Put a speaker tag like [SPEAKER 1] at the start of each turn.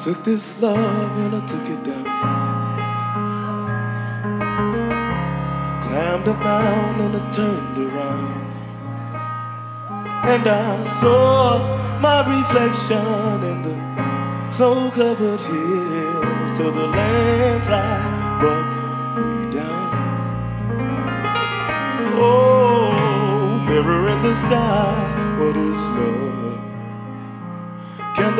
[SPEAKER 1] Took this love and I took it down. Climbed a mountain and I turned around. And I saw my reflection in the snow-covered hills till the landslide brought me down. Oh, mirror in the sky, what is love?